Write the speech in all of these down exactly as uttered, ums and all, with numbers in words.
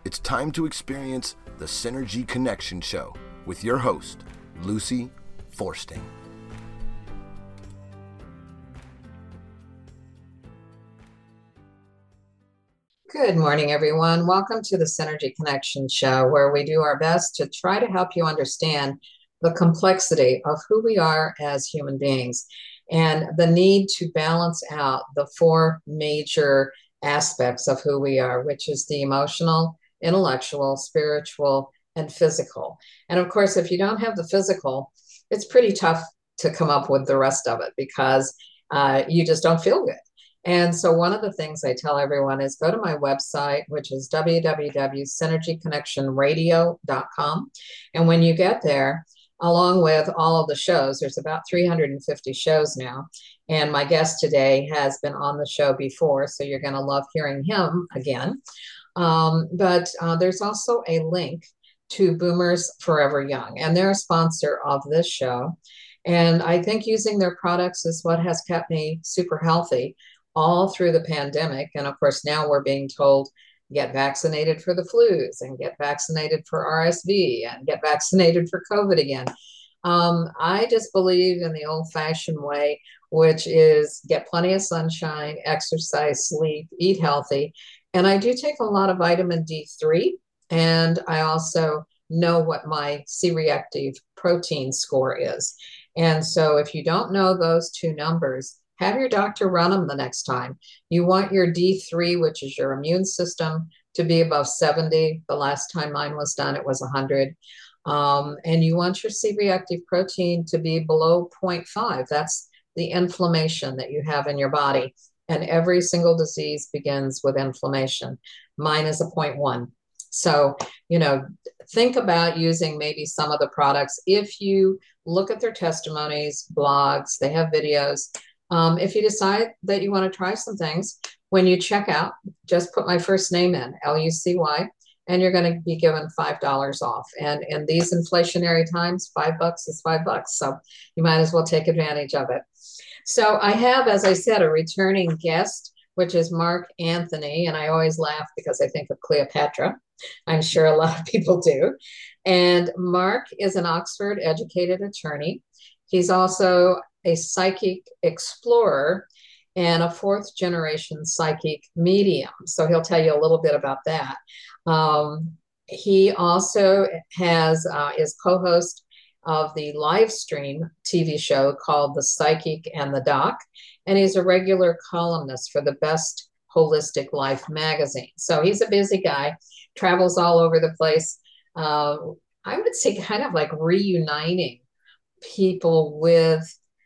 It's time to experience the Synergy Connection Show with your host, Lucy Forsting. Good morning, everyone. Welcome to the Synergy Connection Show, where we do our best to try to help you understand the complexity of who we are as human beings and the need to balance out the four major aspects of who we are, which is the emotional, intellectual, spiritual, and physical. And of course, if you don't have the physical, it's pretty tough to come up with the rest of it because uh, you just don't feel good. And so one of the things I tell everyone is go to my website, which is w w w dot synergy connection radio dot com. And when you get there, along with all of the shows, there's about three hundred fifty shows now. And my guest today has been on the show before, so you're going to love hearing him again. Um, but uh, there's also a link to Boomers Forever Young, and they're a sponsor of this show. And I think using their products is what has kept me super healthy all through the pandemic. And of course, now we're being told, get vaccinated for the flus and get vaccinated for R S V and get vaccinated for COVID again. Um, I just believe in the old fashioned way, which is get plenty of sunshine, exercise, sleep, eat healthy. And I do take a lot of vitamin D three. And I also know what my C-reactive protein score is. And so if you don't know those two numbers, have your doctor run them the next time. You want your D three, which is your immune system, to be above seventy. The last time mine was done, it was one hundred. Um, and you want your C-reactive protein to be below zero point five. That's the inflammation that you have in your body. And every single disease begins with inflammation. Mine is a zero point one. So, you know, think about using maybe some of the products. If you look at their testimonies, blogs, they have videos. Um, if you decide that you want to try some things, when you check out, just put my first name in, L U C Y, and you're going to be given five dollars off. And in these inflationary times, five bucks is five bucks. So you might as well take advantage of it. So I have, as I said, a returning guest, which is Mark Anthony. And I always laugh because I think of Cleopatra. I'm sure a lot of people do. And Mark is an Oxford educated attorney. He's also a psychic explorer and a fourth generation psychic medium. So he'll tell you a little bit about that. Um, he also has uh, is co-host of the live stream T V show called The Psychic and the Doc. And he's a regular columnist for the Best Holistic Life magazine. So he's a busy guy, travels all over the place. Uh, I would say kind of like reuniting people with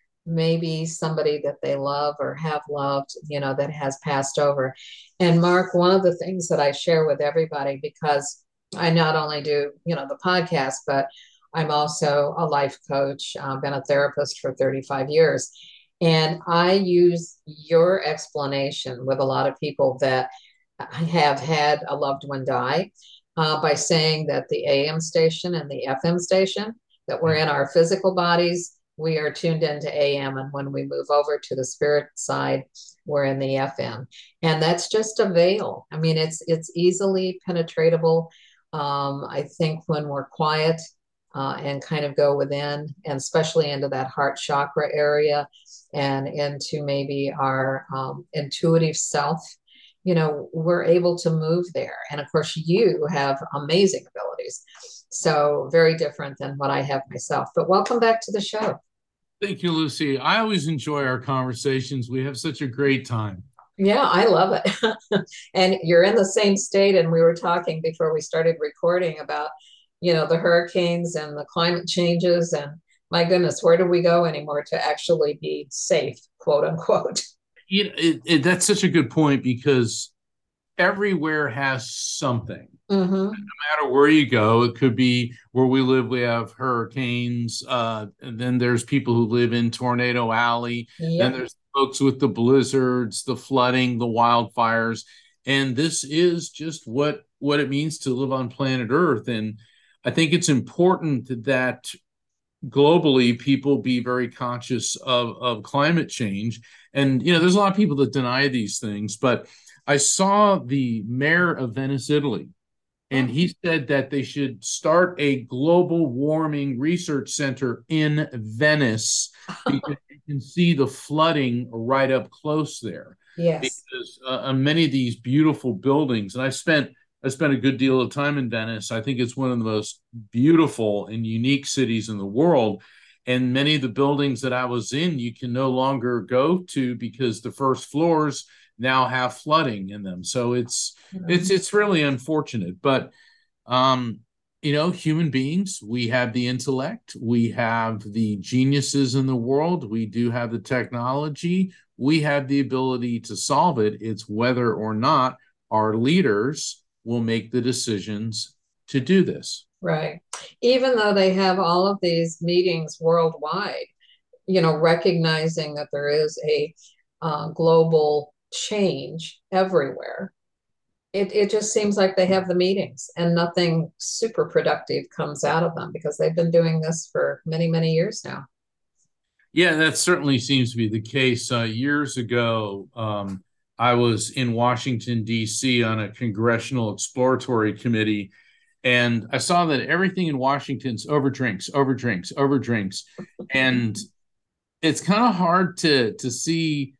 maybe somebody that they love or have loved, you know, that has passed over. And Mark, one of the things that I share with everybody, because I not only do, you know, the podcast, but I'm also a life coach, I've been a therapist for thirty-five years. And I use your explanation with a lot of people that have had a loved one die uh, by saying that the A M station and the F M station, that we're in our physical bodies, we are tuned into A M. And when we move over to the spirit side, we're in the F M. And that's just a veil. I mean, it's it's easily penetratable. Um, I think when we're quiet uh, and kind of go within, and especially into that heart chakra area and into maybe our um, intuitive self, you know, we're able to move there. And of course, you have amazing abilities. So very different than what I have myself. But welcome back to the show. Thank you, Lucy. I always enjoy our conversations. We have such a great time. Yeah, I love it. And you're in the same state. And we were talking before we started recording about, you know, the hurricanes and the climate changes. And my goodness, where do we go anymore to actually be safe, quote unquote? You know, it, it, that's such a good point because everywhere has something. Mm-hmm. No matter where you go, it could be where we live, we have hurricanes. Uh, and then there's people who live in Tornado Alley. Yep. Then there's folks with the blizzards, the flooding, the wildfires. And this is just what, what it means to live on planet Earth. And I think it's important that globally people be very conscious of, of climate change. And, you know, there's a lot of people that deny these things, but I saw the mayor of Venice, Italy, And he said that they should start a global warming research center in Venice because you can see the flooding right up close there. Yes. Because uh, many of these beautiful buildings, and I spent I spent a good deal of time in Venice. I think it's one of the most beautiful and unique cities in the world. And many of the buildings that I was in, you can no longer go to because the first floors now have flooding in them. So it's mm-hmm. it's it's really unfortunate. But um, you know, human beings, we have the intellect, we have the geniuses in the world, we do have the technology, we have the ability to solve it. It's whether or not our leaders will make the decisions to do this. Right. Even though they have all of these meetings worldwide, you know, recognizing that there is a uh, global change everywhere, it, it just seems like they have the meetings and nothing super productive comes out of them because they've been doing this for many, many years now. Yeah, that certainly seems to be the case. Uh, years ago, um, I was in Washington, D C on a congressional exploratory committee, and I saw that everything in Washington's overdrinks, overdrinks, overdrinks. And it's kind of hard to, to see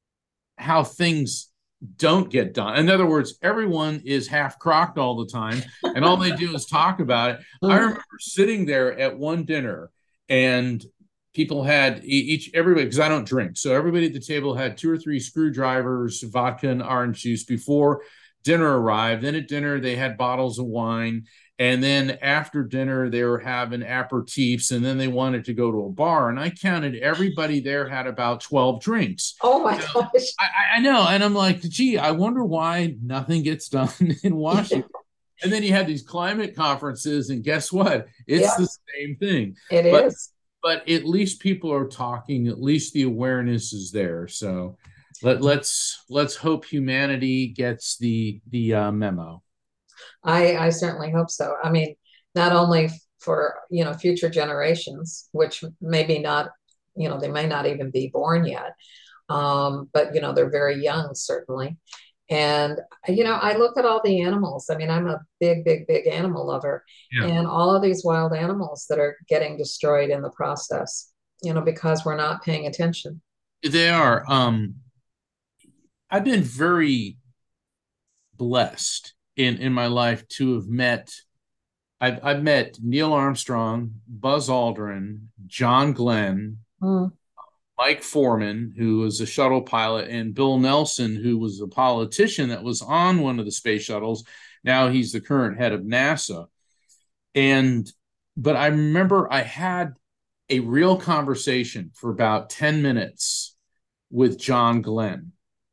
how things don't get done. In other words, everyone is half crocked all the time, and all they do is talk about it. I remember sitting there at one dinner, and people had each, everybody, because I don't drink. So everybody at the table had two or three screwdrivers, vodka and orange juice before dinner arrived. Then at dinner, they had bottles of wine. And then after dinner, they were having aperitifs, and then they wanted to go to a bar. And I counted everybody there had about twelve drinks. Oh my so gosh. I, I know. And I'm like, gee, I wonder why nothing gets done in Washington. And then you have these climate conferences, and guess what? It's yeah. the same thing. It but, is. But at least people are talking, at least the awareness is there. So let, let's let's hope humanity gets the the uh, memo. I, I certainly hope so. I mean, not only for, you know, future generations, which maybe not, you know, they may not even be born yet, um, but, you know, they're very young, certainly. And, you know, I look at all the animals. I mean, I'm a big, big, big animal lover. Yeah. And all of these wild animals that are getting destroyed in the process, you know, because we're not paying attention. They are. Um, I've been very blessed in in my life to have met I've, I've met Neil Armstrong, Buzz Aldrin, John Glenn, mm. Mike Foreman, who was a shuttle pilot, and Bill Nelson, who was a politician that was on one of the space shuttles. Now he's the current head of NASA. And but I remember I had a real conversation for about ten minutes with John Glenn.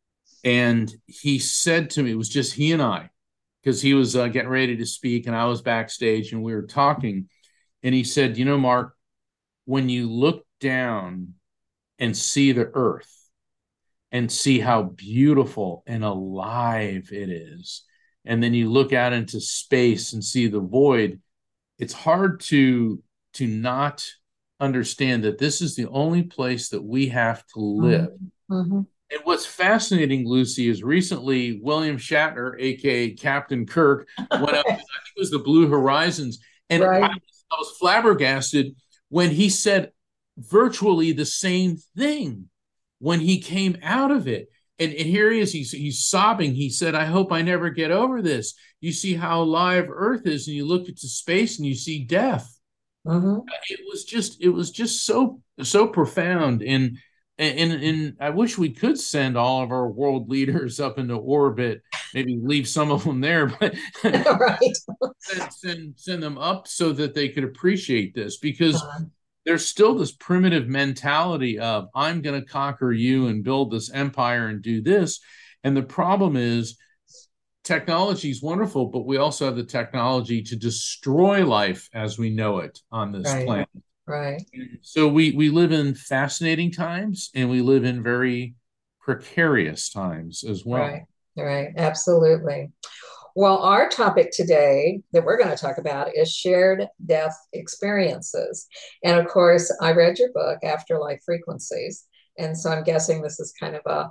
And he said to me, it was just he and I, because he was uh, getting ready to speak, and I was backstage, and we were talking. And he said, you know, Mark, when you look down and see the earth and see how beautiful and alive it is, and then you look out into space and see the void, it's hard to, to not understand that this is the only place that we have to live. Mm-hmm. And what's fascinating, Lucy, is recently William Shatner, a k a. Captain Kirk, went up, I think it was the Blue Horizons, and right. I, was, I was flabbergasted when he said virtually the same thing when he came out of it. And, and here he is, he's, he's sobbing. He said, I hope I never get over this. You see how alive Earth is, and you look into space and you see death. Mm-hmm. It was just, it was just so, so profound. And And, and I wish we could send all of our world leaders up into orbit, maybe leave some of them there, but right. send, send, send them up so that they could appreciate this, because uh-huh. there's still this primitive mentality of I'm going to conquer you and build this empire and do this. And the problem is technology is wonderful, but we also have the technology to destroy life as we know it on this right. planet. Right. So we, we live in fascinating times, and we live in very precarious times as well. Right. Right. Absolutely. Well, our topic today that we're going to talk about is shared death experiences. And of course, I read your book, Afterlife Frequencies. And so I'm guessing this is kind of a,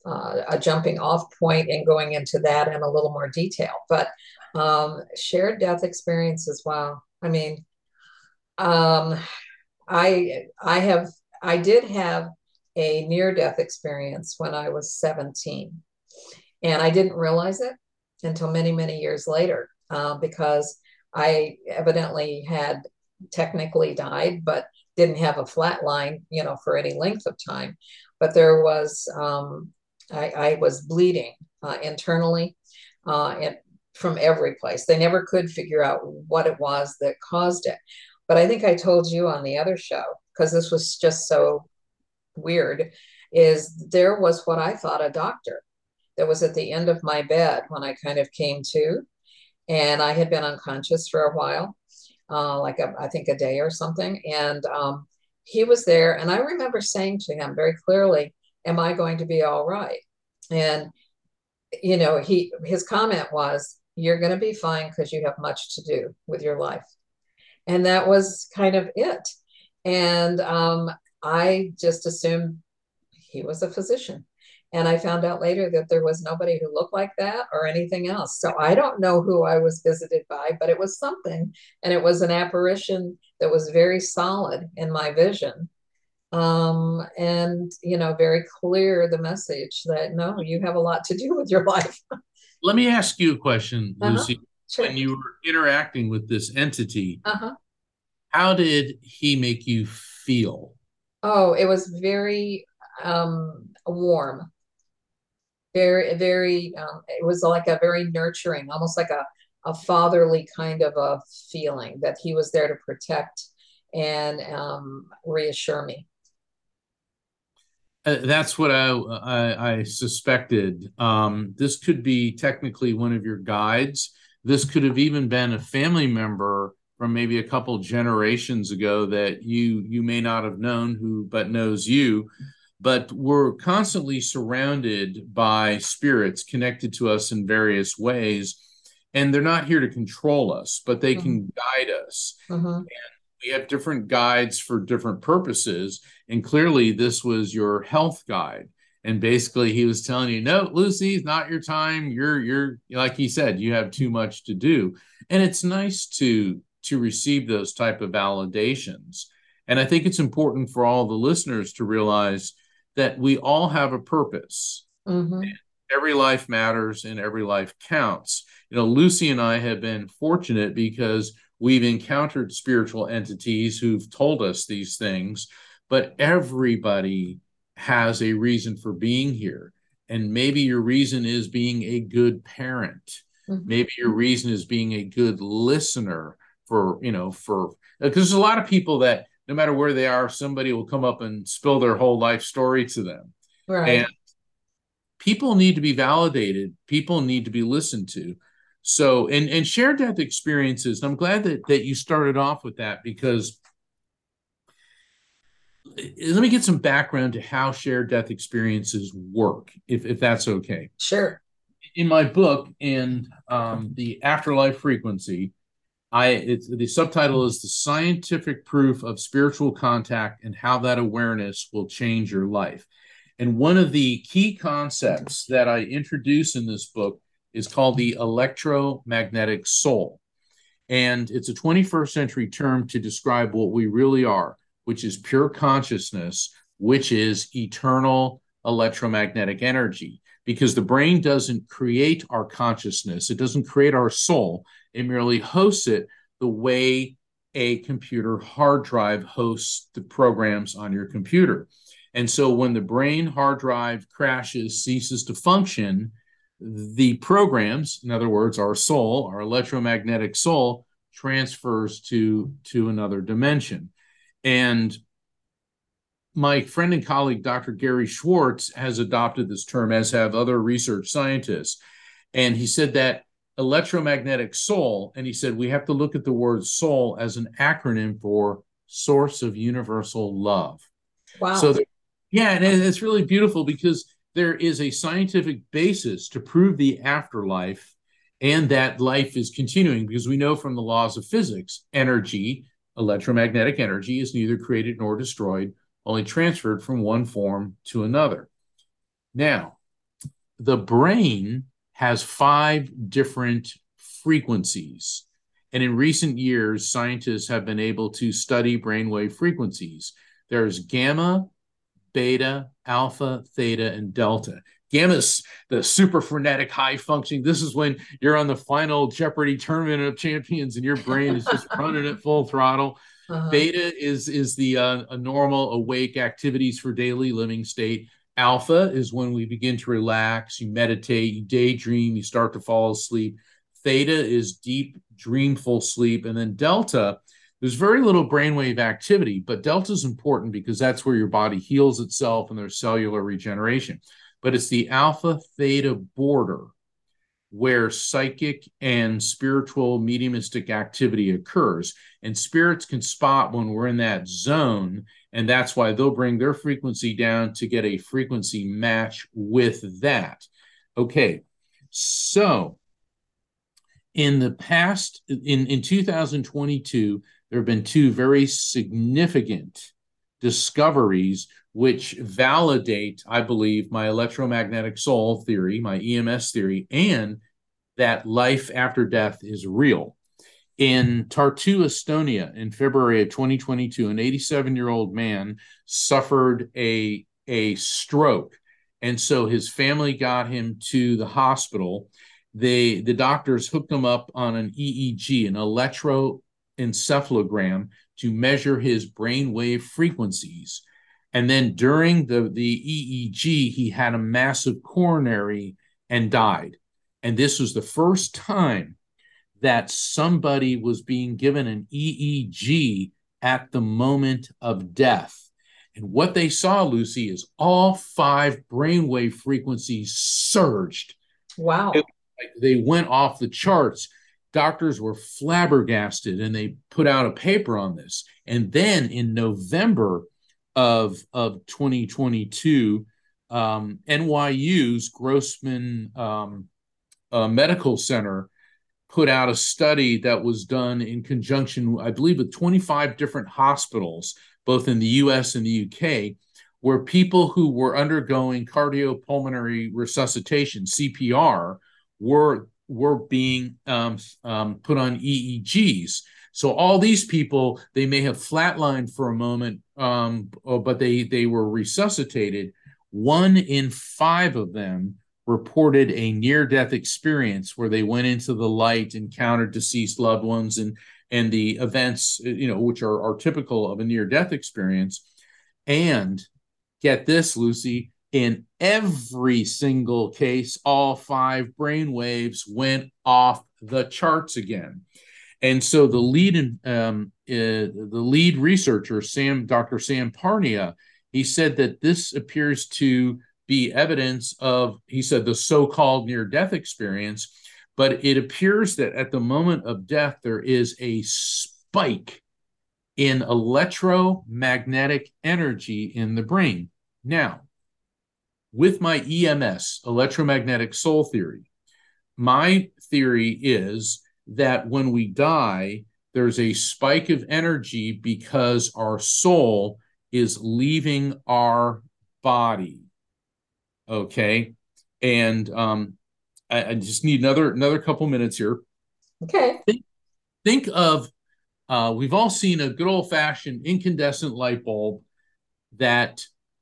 uh, a jumping off point and going into that in a little more detail. But um, shared death experiences, wow. I mean, um, I I have I did have a near death experience when I was seventeen, and I didn't realize it until many many years later uh, because I evidently had technically died, but didn't have a flat line, you know, for any length of time. But there was um, I, I was bleeding uh, internally uh, and from every place. They never could figure out what it was that caused it. But I think I told you on the other show, because this was just so weird, is there was what I thought a doctor that was at the end of my bed when I kind of came to, and I had been unconscious for a while, uh, like a, I think a day or something. And um, he was there, and I remember saying to him very clearly, "Am I going to be all right?" And you know, he his comment was, "You're going to be fine because you have much to do with your life." And that was kind of it. And um, I just assumed he was a physician. And I found out later that there was nobody who looked like that or anything else. So I don't know who I was visited by, but it was something. And it was an apparition that was very solid in my vision. Um, and, you know, very clear the message that no, you have a lot to do with your life. Let me ask you a question, Uh-huh. Lucy. Sure. When you were interacting with this entity, Uh-huh. how did he make you feel? Oh, it was very um, warm, very, very, um, it was like a very nurturing, almost like a, a fatherly kind of a feeling that he was there to protect and um, reassure me. Uh, that's what I, I, I suspected. Um, this could be technically one of your guides. This could have even been a family member from maybe a couple generations ago that you you may not have known who but knows you. But we're constantly surrounded by spirits connected to us in various ways, and they're not here to control us, but they Mm-hmm. can guide us. Mm-hmm. We have different guides for different purposes. And clearly, this was your health guide. And basically, he was telling you, no, Lucy, it's not your time. You're, you're, like he said, you have too much to do. And it's nice to, to receive those type of validations. And I think it's important for all the listeners to realize that we all have a purpose. Mm-hmm. Every life matters and every life counts. You know, Lucy and I have been fortunate because we've encountered spiritual entities who've told us these things, but everybody has a reason for being here. And maybe your reason is being a good parent. Mm-hmm. Maybe your reason is being a good listener for, you know, for, because there's a lot of people that no matter where they are, somebody will come up and spill their whole life story to them. Right. And people need to be validated. People need to be listened to. So, and, and shared death experiences, I'm glad that, that you started off with that, because let me get some background to how shared death experiences work, if, if that's okay. Sure. In my book, in um, the Afterlife Frequency, I it's, the subtitle is The Scientific Proof of Spiritual Contact and How That Awareness Will Change Your Life. And one of the key concepts that I introduce in this book is called the electromagnetic soul. And it's a twenty-first century term to describe what we really are, which is pure consciousness, which is eternal electromagnetic energy. Because the brain doesn't create our consciousness, it doesn't create our soul, it merely hosts it the way a computer hard drive hosts the programs on your computer. And so when the brain hard drive crashes, ceases to function, the programs, in other words, our soul, our electromagnetic soul, transfers to, to another dimension. And my friend and colleague, Doctor Gary Schwartz, has adopted this term, as have other research scientists. And he said that electromagnetic soul, and he said we have to look at the word soul as an acronym for source of universal love. Wow. So, there, yeah, and it's really beautiful because there is a scientific basis to prove the afterlife and that life is continuing, because we know from the laws of physics, energy, electromagnetic energy, is neither created nor destroyed, only transferred from one form to another. Now, the brain has five different frequencies. And in recent years, scientists have been able to study brainwave frequencies. There's gamma, beta, alpha, theta, and delta. Gamma's the super frenetic, high functioning. This is when you're on the final Jeopardy tournament of champions and your brain is just running at full throttle. Uh-huh. Beta is, is the uh, a normal awake activities for daily living state. Alpha is when we begin to relax, you meditate, you daydream, you start to fall asleep. Theta is deep, dreamful sleep. And then delta, there's very little brainwave activity, but delta is important because that's where your body heals itself and there's cellular regeneration. But it's the alpha theta border where psychic and spiritual mediumistic activity occurs. And spirits can spot when we're in that zone, and that's why they'll bring their frequency down to get a frequency match with that. Okay, so in the past, in, in two thousand twenty-two, there have been two very significant discoveries which validate, I believe, my electromagnetic soul theory, my E M S theory, and that life after death is real. In Tartu, Estonia, in February of twenty twenty-two, an eighty-seven-year-old man suffered a, a stroke. And so his family got him to the hospital. They, the doctors hooked him up on an E E G, an electroencephalogram, to measure his brainwave frequencies. And then during the, the E E G, he had a massive coronary and died. And this was the first time that somebody was being given an E E G at the moment of death. And what they saw, Lucy, is all five brainwave frequencies surged. Wow. It, they went off the charts. Doctors were flabbergasted, and they put out a paper on this. And then in November of, of twenty twenty-two, um, N Y U's Grossman um, uh, Medical Center put out a study that was done in conjunction, I believe, with twenty-five different hospitals, both in the U S and the U K, where people who were undergoing cardiopulmonary resuscitation, C P R, were, were being um, um, put on E E Gs. So all these people, they may have flatlined for a moment, um, but they, they were resuscitated. One in five of them reported a near-death experience where they went into the light, encountered deceased loved ones, and and the events, you know, which are, are typical of a near-death experience. And get this, Lucy, in every single case, all five brain waves went off the charts again. And so the lead, um, uh, the lead researcher, Sam, Doctor Sam Parnia, he said that this appears to be evidence of, he said, the so-called near-death experience, but it appears that at the moment of death, there is a spike in electromagnetic energy in the brain. Now, with my E M S, electromagnetic soul theory, my theory is that when we die, there's a spike of energy because our soul is leaving our body. Okay. And um, I, I just need another another couple minutes here. Okay. Think, think of, uh, we've all seen a good old-fashioned incandescent light bulb that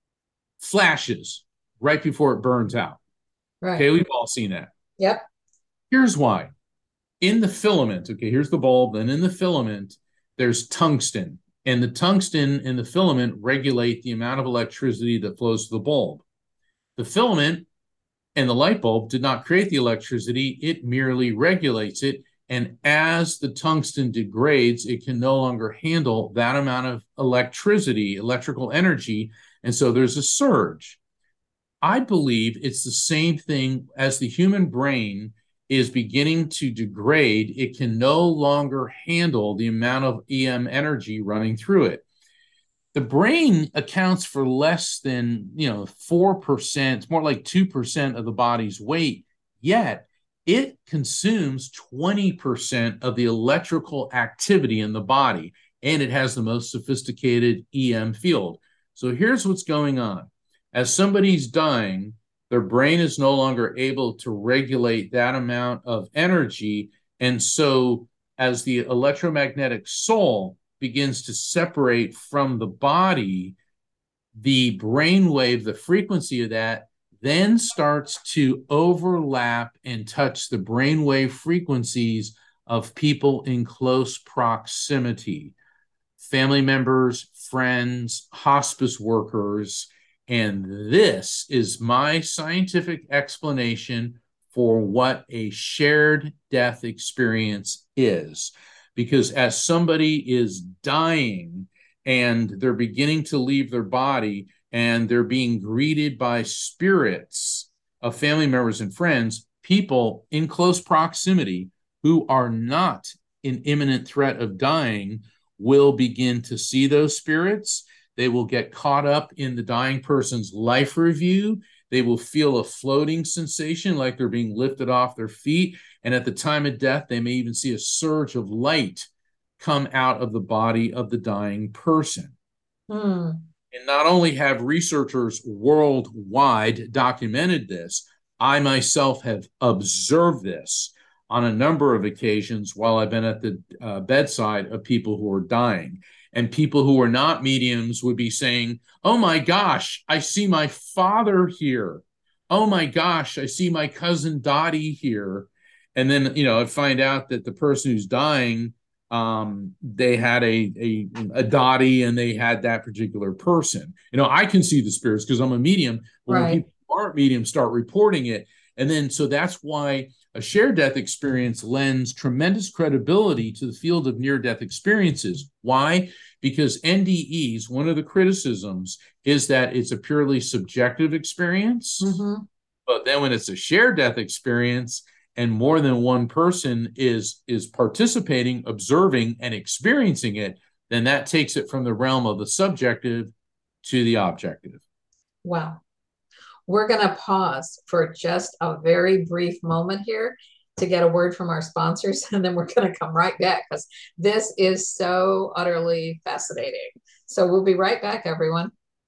flashes right before it burns out. Right. Okay, we've all seen that. Yep. Here's why. In the filament, okay, here's the bulb, and in the filament, there's tungsten. And the tungsten in the filament regulate the amount of electricity that flows to the bulb. The filament and the light bulb did not create the electricity, it merely regulates it. And as the tungsten degrades, it can no longer handle that amount of electricity, electrical energy, and so there's a surge. I believe it's the same thing as the human brain is beginning to degrade. It can no longer handle the amount of E M energy running through it. The brain accounts for less than, you know, four percent, it's more like two percent of the body's weight, yet it consumes twenty percent of the electrical activity in the body, and it has the most sophisticated E M field. So here's what's going on. As somebody's dying, Their brain is no longer able to regulate that amount of energy. And so as the electromagnetic soul begins to separate from the body, the brainwave, the frequency of that, then starts to overlap and touch the brainwave frequencies of people in close proximity, family members, friends, hospice workers. And this is my scientific explanation for what a shared death experience is. Because as somebody is dying and they're beginning to leave their body and they're being greeted by spirits of family members and friends, people in close proximity who are not in imminent threat of dying will begin to see those spirits. They will get caught up in the dying person's life review. They will feel a floating sensation like they're being lifted off their feet. And at the time of death, they may even see a surge of light come out of the body of the dying person. Hmm. And not only have researchers worldwide documented this, I myself have observed this on a number of occasions while I've been at the uh, bedside of people who are dying. And people who are not mediums would be saying, oh my gosh, I see my father here. Oh my gosh, I see my cousin Dottie here. And then, you know, I find out that the person who's dying, um, they had a, a, a Dottie and they had that particular person. You know, I can see the spirits because I'm a medium. But Right. when people who aren't mediums start reporting it, and then so that's why a shared death experience lends tremendous credibility to the field of near-death experiences. Why? Because N D Es, one of the criticisms is that it's a purely subjective experience. Mm-hmm. But then when it's a shared death experience and more than one person is, is participating, observing, and experiencing it, then that takes it from the realm of the subjective to the objective. Wow. We're going to pause for just a very brief moment here to get a word from our sponsors, and then we're going to come right back because this is so utterly fascinating. So we'll be right back, everyone.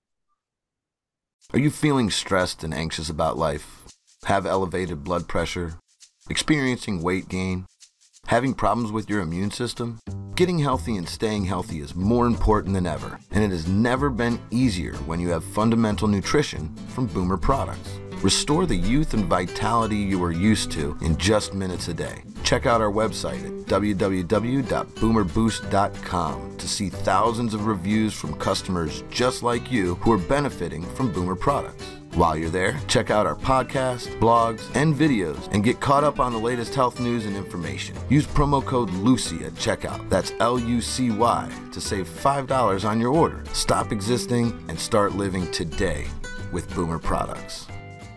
Are you feeling stressed and anxious about life? Have elevated blood pressure? Experiencing weight gain? Having problems with your immune system? Getting healthy and staying healthy is more important than ever, and it has never been easier when you have fundamental nutrition from Boomer products. Restore the youth and vitality you are used to in just minutes a day. Check out our website at w w w dot boomer boost dot com to see thousands of reviews from customers just like you who are benefiting from Boomer products. While you're there, check out our podcasts, blogs, and videos and get caught up on the latest health news and information. Use promo code LUCY at checkout, that's L U C Y, to save five dollars on your order. Stop existing and start living today with Boomer products.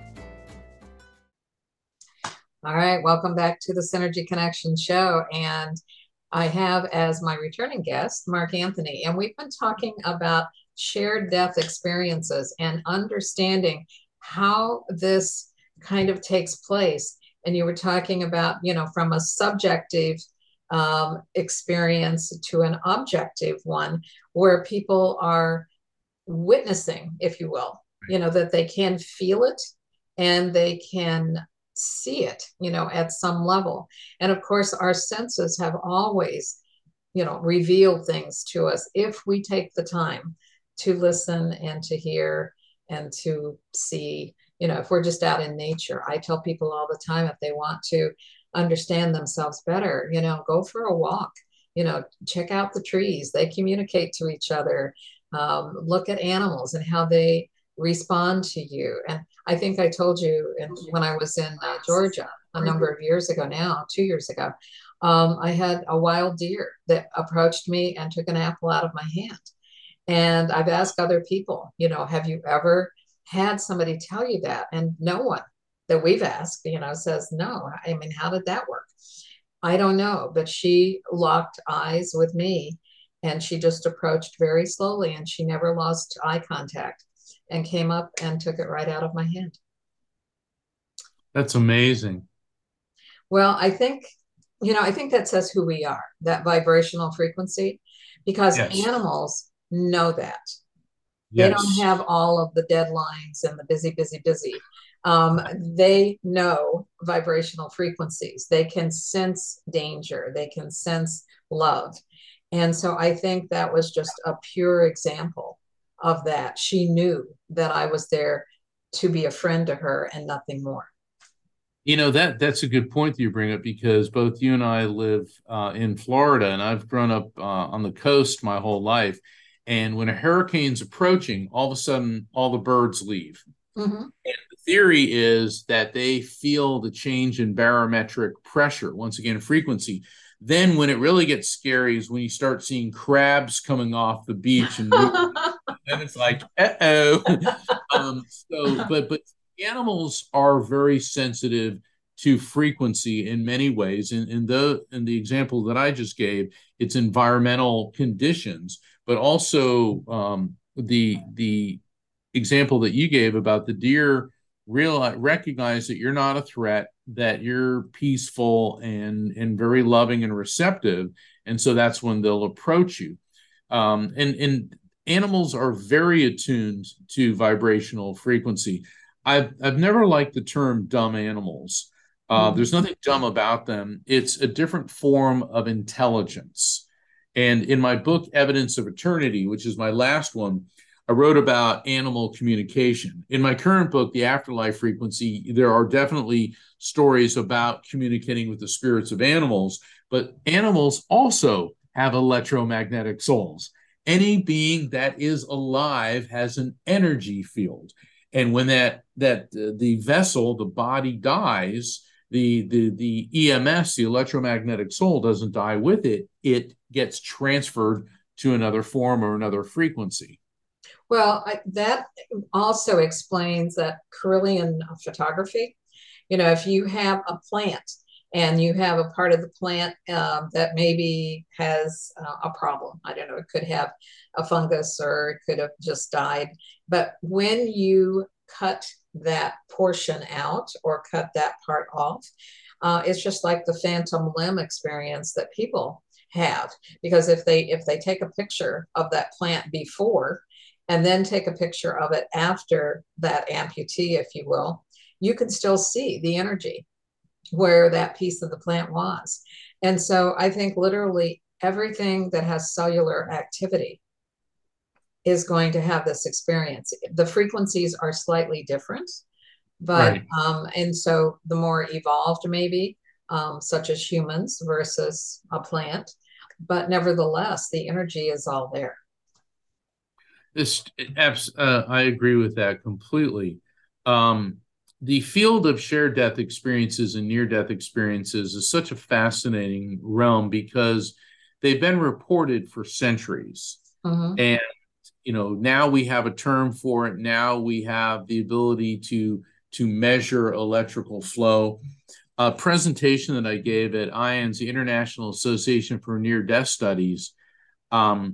All right, welcome back to the Synergy Connection show. And I have as my returning guest, Mark Anthony, and we've been talking about shared death experiences and understanding how this kind of takes place. And you were talking about, you know, from a subjective um, experience to an objective one, where people are witnessing, if you will, you know, that they can feel it and they can see it, you know, at some level. And of course, our senses have always, you know, revealed things to us if we take the time to listen and to hear and to see. You know, if we're just out in nature, I tell people all the time, if they want to understand themselves better, you know, go for a walk, you know, check out the trees. They communicate to each other. Um, look at animals and how they respond to you. And I think I told you in, when I was in uh, Georgia a number of years ago now, two years ago, um, I had a wild deer that approached me and took an apple out of my hand. And I've asked other people, you know, have you ever had somebody tell you that? And no one that we've asked, you know, says no. I mean, how did that work? I don't know, but she locked eyes with me and she just approached very slowly and she never lost eye contact and came up and took it right out of my hand. That's amazing. Well, I think, you know, I think that says who we are, that vibrational frequency, because yes. Animals know that. Yes. They don't have all of the deadlines and the busy, busy, busy. Um, they know vibrational frequencies. They can sense danger. They can sense love. And so I think that was just a pure example of that. She knew that I was there to be a friend to her and nothing more. You know, that that's a good point that you bring up, because both you and I live uh, in Florida, and I've grown up uh, on the coast my whole life. And when a hurricane's approaching, all of a sudden, all the birds leave. Mm-hmm. And the theory is that they feel the change in barometric pressure, once again, frequency. Then when it really gets scary is when you start seeing crabs coming off the beach and moving. And it's like, uh-oh. um, so, but, but animals are very sensitive to frequency in many ways. And in the, in the example that I just gave, it's environmental conditions, but also um, the, the example that you gave about the deer realize recognize that you're not a threat, that you're peaceful and and very loving and receptive, and so that's when they'll approach you. Um, and and animals are very attuned to vibrational frequency. I've I've never liked the term dumb animals. Uh, there's nothing dumb about them. It's a different form of intelligence. And in my book, Evidence of Eternity, which is my last one, I wrote about animal communication. In my current book, The Afterlife Frequency, there are definitely stories about communicating with the spirits of animals, but animals also have electromagnetic souls. Any being that is alive has an energy field. And when that, that uh, the vessel, the body dies, the, the, the E M S, the electromagnetic soul, doesn't die with it. It gets transferred to another form or another frequency. Well, I, that also explains that Kirlian photography. You know, if you have a plant and you have a part of the plant uh, that maybe has uh, a problem, I don't know, it could have a fungus or it could have just died. But when you cut that portion out or cut that part off, uh, it's just like the phantom limb experience that people have. Because if they if they take a picture of that plant before and then take a picture of it after that amputee, if you will, you can still see the energy where that piece of the plant was. And so I think literally everything that has cellular activity is going to have this experience. The frequencies are slightly different, but, Right. um, and so the more evolved maybe, um, such as humans versus a plant, but nevertheless, the energy is all there. This, uh, I agree with that completely. Um, the field of shared death experiences and near-death experiences is such a fascinating realm because they've been reported for centuries. Mm-hmm. And, you know, now we have a term for it. Now we have the ability to, to measure electrical flow. A presentation that I gave at I A N S, the International Association for Near-Death Studies, um,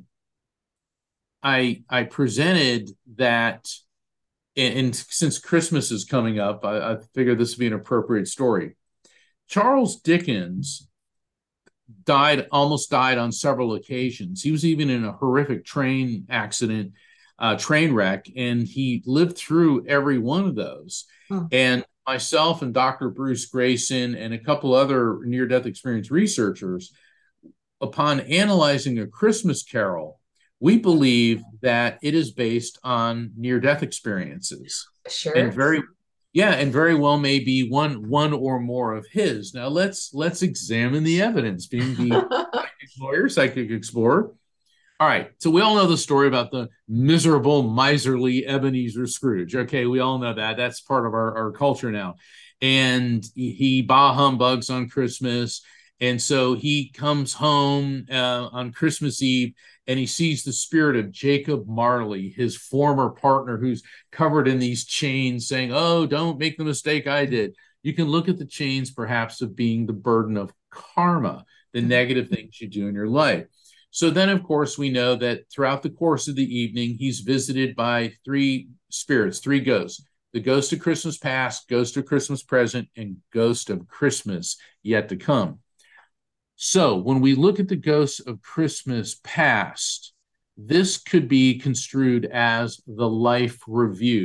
I, I presented that, and, and since Christmas is coming up, I, I figured this would be an appropriate story. Charles Dickens died, almost died on several occasions. He was even in a horrific train accident, uh, train wreck, and he lived through every one of those. Hmm. And myself and Doctor Bruce Grayson and a couple other near-death experience researchers, upon analyzing A Christmas Carol, we believe that it is based on near-death experiences. Sure. And very, yeah, and very well may be one one or more of his. Now let's let's examine the evidence, being the psychic lawyer, psychic explorer. All right, so we all know the story about the miserable, miserly Ebenezer Scrooge. Okay, we all know that. That's part of our, our culture now. And he, he bah humbugs on Christmas. And so he comes home uh, on Christmas Eve and he sees the spirit of Jacob Marley, his former partner, who's covered in these chains, saying, oh, don't make the mistake I did. You can look at the chains perhaps of being the burden of karma, the negative things you do in your life. So then, of course, we know that throughout the course of the evening, he's visited by three spirits, three ghosts: the ghost of Christmas past, ghost of Christmas present, and ghost of Christmas yet to come. So when we look at the ghosts of Christmas past, this could be construed as the life review,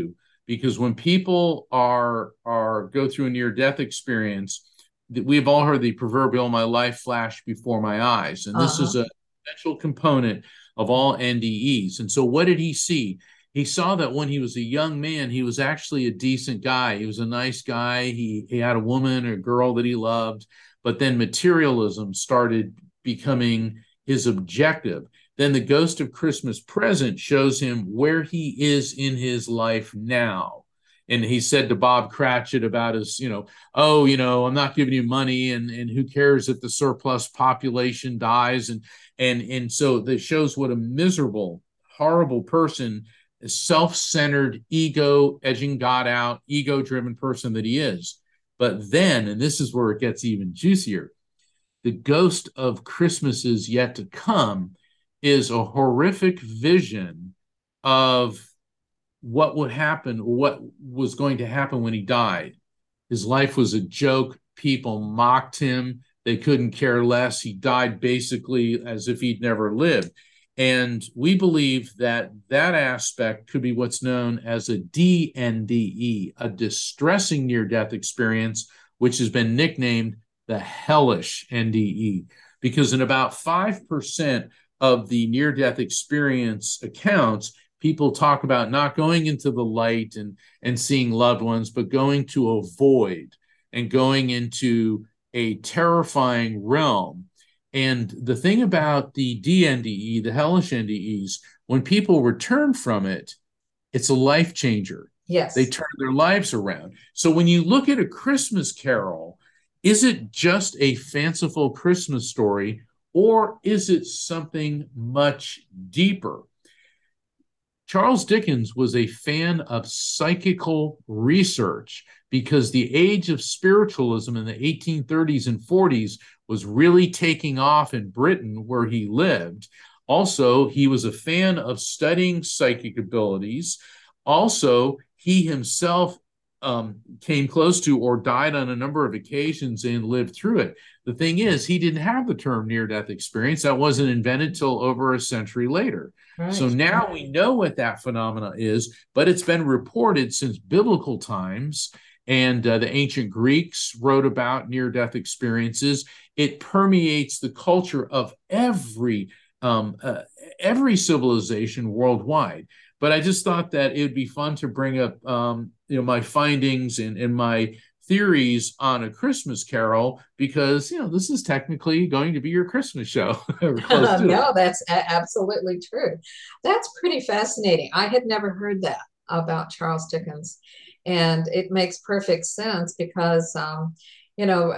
because when people are are go through a near-death experience, we've all heard the proverbial "my life flashed before my eyes," and this Uh-huh. is a essential component of all N D Es. And so what did he see? He saw that when he was a young man, he was actually a decent guy. He was a nice guy. He, he had a woman or a girl that he loved, but then materialism started becoming his objective. Then the Ghost of Christmas Present shows him where he is in his life now. And he said to Bob Cratchit about his, you know, oh, you know, I'm not giving you money, and, and who cares if the surplus population dies? And, and, and so that shows what a miserable, horrible person, a self-centered, ego, edging God out, ego-driven person that he is. But then, and this is where it gets even juicier, the Ghost of Christmas Is Yet to Come is a horrific vision of what would happen, what was going to happen when he died. His life was a joke. People mocked him. They couldn't care less. He died basically as if he'd never lived. And we believe that that aspect could be what's known as a D N D E, a distressing near-death experience, which has been nicknamed the hellish N D E, because in about five percent of the near-death experience accounts, people talk about not going into the light and, and seeing loved ones, but going to a void and going into a terrifying realm. And the thing about the D N D E, the hellish N D Es, when people return from it, it's a life changer. Yes. They turn their lives around. So when you look at A Christmas Carol, is it just a fanciful Christmas story, or is it something much deeper? Charles Dickens was a fan of psychical research because the age of spiritualism in the eighteen thirties and forties was really taking off in Britain, where he lived. Also, he was a fan of studying psychic abilities. Also, he himself um, came close to or died on a number of occasions and lived through it. The thing is, he didn't have the term near-death experience. That wasn't invented till over a century later. Right. So now we know what that phenomena is, but it's been reported since biblical times, and uh, the ancient Greeks wrote about near-death experiences. It permeates the culture of every um, uh, every civilization worldwide. But I just thought that it would be fun to bring up, um, you know, my findings and, and my theories on A Christmas Carol, because, you know, this is technically going to be your Christmas show. uh, no, that's a- absolutely true. That's pretty fascinating. I had never heard that about Charles Dickens. And it makes perfect sense because, um, you know,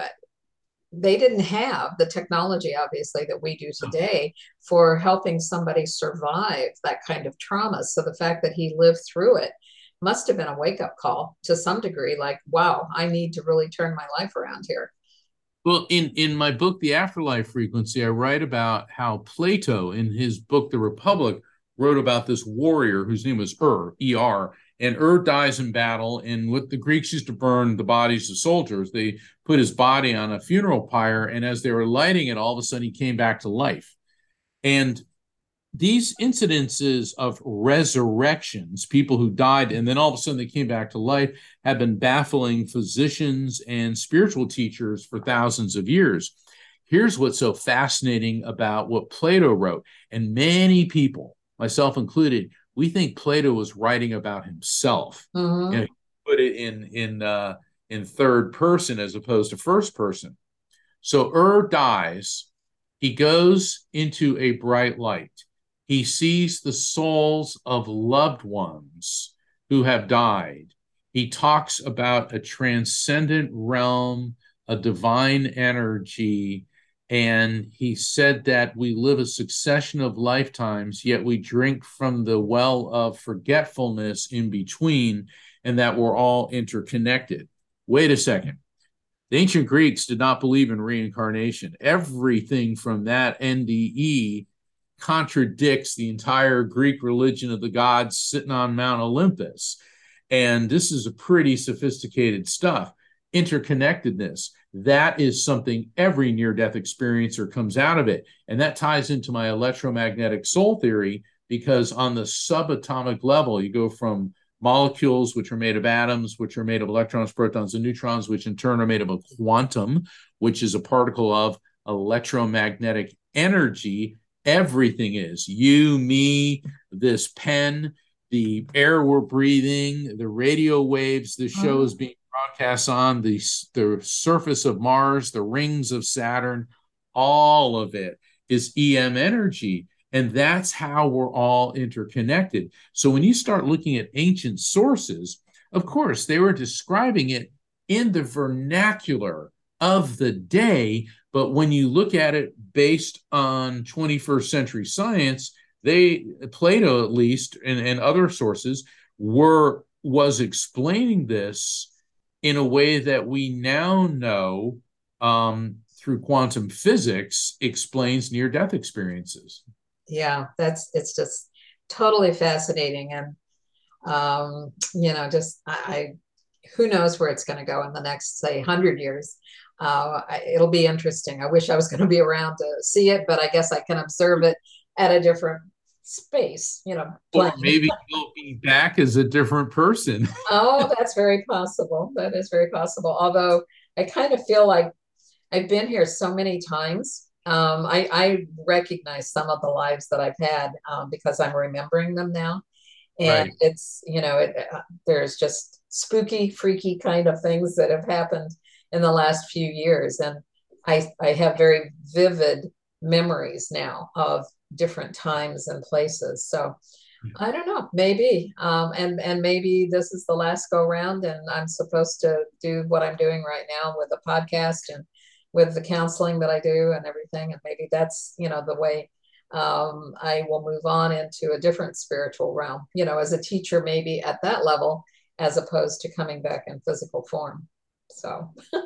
they didn't have the technology, obviously, that we do today for helping somebody survive that kind of trauma. So the fact that he lived through it must have been a wake-up call to some degree, like, wow, I need to really turn my life around here. Well, in, in my book, The Afterlife Frequency, I write about how Plato, in his book, The Republic, wrote about this warrior whose name was Ur, E R, and Ur dies in battle. And what the Greeks used to burn the bodies of soldiers, they put his body on a funeral pyre, and as they were lighting it, all of a sudden he came back to life. And these incidences of resurrections, people who died and then all of a sudden they came back to life, have been baffling physicians and spiritual teachers for thousands of years. Here's what's so fascinating about what Plato wrote, and many people, myself included, we think Plato was writing about himself. Mm-hmm. You know, he put it in in uh, in third person as opposed to first person. So Ur dies. He goes into a bright light. He sees the souls of loved ones who have died. He talks about a transcendent realm, a divine energy, and he said that we live a succession of lifetimes, yet we drink from the well of forgetfulness in between, and that we're all interconnected. Wait a second. The ancient Greeks did not believe in reincarnation. Everything from that N D E contradicts the entire Greek religion of the gods sitting on Mount Olympus. And this is a pretty sophisticated stuff. Interconnectedness, that is something every near-death experiencer comes out of it. And that ties into my electromagnetic soul theory, because on the subatomic level, you go from molecules, which are made of atoms, which are made of electrons, protons, and neutrons, which in turn are made of a quantum, which is a particle of electromagnetic energy. Everything is. You, me, this pen, the air we're breathing, the radio waves this show is being broadcast on, the, the surface of Mars, the rings of Saturn, all of it is E M energy. And that's how we're all interconnected. So when you start looking at ancient sources, of course, they were describing it in the vernacular of the day. But when you look at it based on twenty-first century science, they, Plato at least, and, and other sources, were was explaining this in a way that we now know um, through quantum physics explains near-death experiences. Yeah, that's it's just totally fascinating, and um, you know, just I, I who knows where it's going to go in the next, say, hundred years. Uh, it'll be interesting. I wish I was going to be around to see it, but I guess I can observe it at a different space, you know. Or maybe you'll be back as a different person. Oh, that's very possible. That is very possible. Although I kind of feel like I've been here so many times. Um, I, I recognize some of the lives that I've had um, because I'm remembering them now. And right. it's, you know, it, uh, there's just spooky, freaky kind of things that have happened in the last few years. And I, I have very vivid memories now of different times and places. So I don't know, maybe. Um, and, and maybe this is the last go round and I'm supposed to do what I'm doing right now with a podcast and with the counseling that I do and everything. And maybe that's, you know, the way um, I will move on into a different spiritual realm, you know, as a teacher, maybe at that level, as opposed to coming back in physical form. So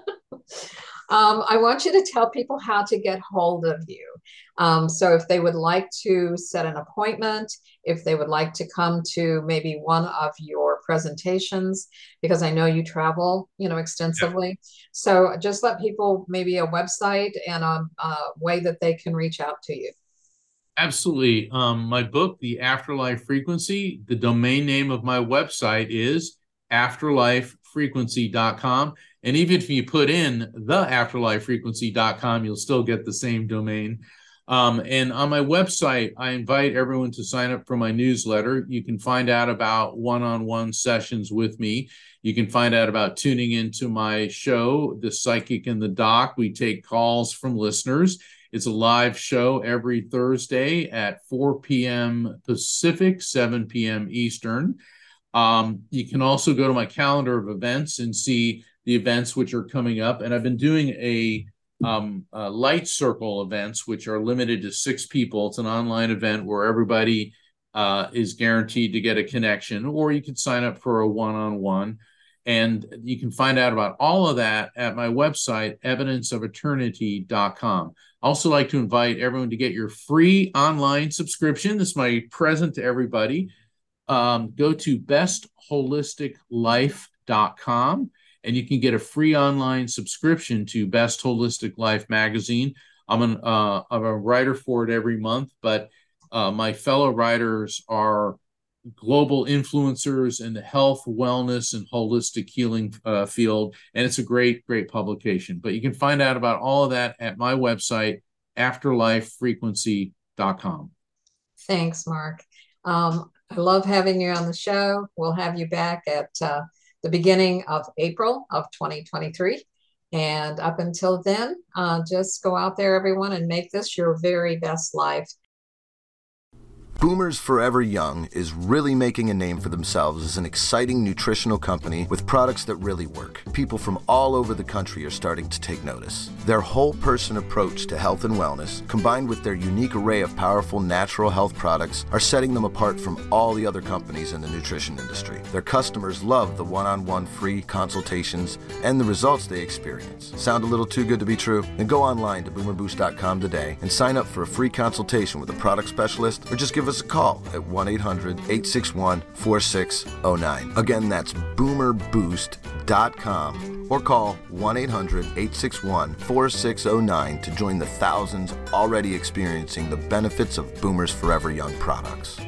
um, I want you to tell people how to get hold of you. Um, so if they would like to set an appointment, if they would like to come to maybe one of your presentations, because I know you travel, you know, extensively. Yeah. So just let people, maybe a website and a, a way that they can reach out to you. Absolutely. Um, my book, The Afterlife Frequency, the domain name of my website is afterlife frequency dot com. And even if you put in the afterlife frequency dot com, you'll still get the same domain. Um, and on my website, I invite everyone to sign up for my newsletter. You can find out about one-on-one sessions with me. You can find out about tuning into my show, The Psychic and the Doc. We take calls from listeners. It's a live show every Thursday at four p.m. Pacific, seven p.m. Eastern. Um, you can also go to my calendar of events and see the events which are coming up. And I've been doing a um, uh, light circle events, which are limited to six people. It's an online event where everybody uh, is guaranteed to get a connection, or you can sign up for a one-on-one. And you can find out about all of that at my website, evidence of eternity dot com. I also like to invite everyone to get your free online subscription. This is my present to everybody. Um, go to best holistic life dot com and you can get a free online subscription to Best Holistic Life magazine. I'm, an, uh, I'm a writer for it every month, but uh, my fellow writers are global influencers in the health, wellness, and holistic healing uh, field. And it's a great, great publication. But you can find out about all of that at my website, afterlife frequency dot com. Thanks, Mark. Um, I love having you on the show. We'll have you back at uh, the beginning of April of twenty twenty-three. And up until then, uh, just go out there, everyone, and make this your very best life. Boomers Forever Young is really making a name for themselves as an exciting nutritional company with products that really work. People from all over the country are starting to take notice. Their whole person approach to health and wellness, combined with their unique array of powerful natural health products, are setting them apart from all the other companies in the nutrition industry. Their customers love the one-on-one free consultations and the results they experience. Sound a little too good to be true? Then go online to boomer boost dot com today and sign up for a free consultation with a product specialist, or just give us a call at one eight hundred, eight six one, four six zero nine. Again, that's boomer boost dot com, or call one eight hundred, eight six one, four six zero nine to join the thousands already experiencing the benefits of Boomers Forever Young products.